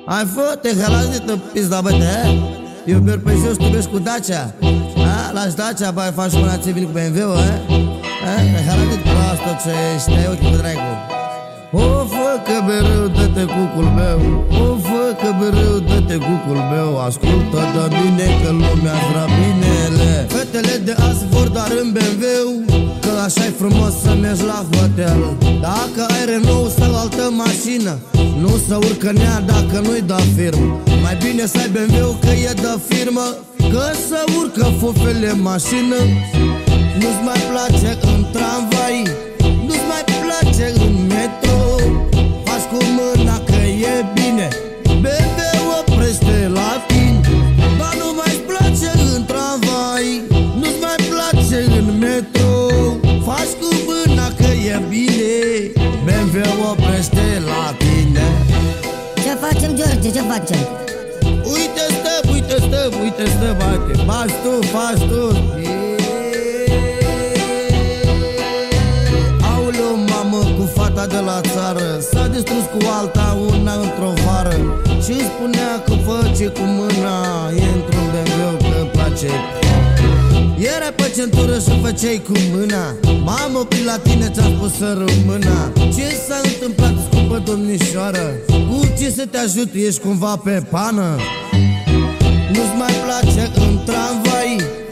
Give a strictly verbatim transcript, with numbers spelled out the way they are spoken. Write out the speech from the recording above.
Hai fă-te, halazită, pizda, bă, te eu merg pe jos, tu mergi cu Dacia. A, lași Dacia, bă, faci mâna ți vin cu B M W-ul, a? A, halazit proastă ce ești, te-ai ochii cu dracu. O, fă că mereu dă-te cucul meu, o, fă că mereu dă-te cucul meu. Ascultă de mine că lumea-ți vrea binele. Fetele de azi vor doar în B M W, că așa-i frumos să mergi la hotel. Dacă ai Renault sau altă mașină, nu să urcă în ea dacă nu-i da firmă. Mai bine să ai B M W că e de firmă, că să urcă fufele în mașină. Nu-ți mai place în tramvai, nu-ți mai place în metro. Faci cu mâna că e bine, B M W oprește la tine. Ba nu mai place în tramvai, nu-ți mai place în metro. Faci cu mâna că e bine, B M W oprește la tine. Ce facem, George, ce facem? Uite stăm, uite stăm, uite stăm, bate. Faci tu, faci tu. Aoleu, mamă, cu fata de la țară s-a distrus cu alta una într-o vară. Și-mi spunea că face cu mâna, e într-un B M W că-mi place. Era pe centură și făceai cu mâna. Mamă, pe la tine ți-am spus să rămâna. Ce s-a întâmplat, scumpă domnișoară? Cu ce să te ajut, ești cumva pe pană? Nu-ți mai place în tramvai,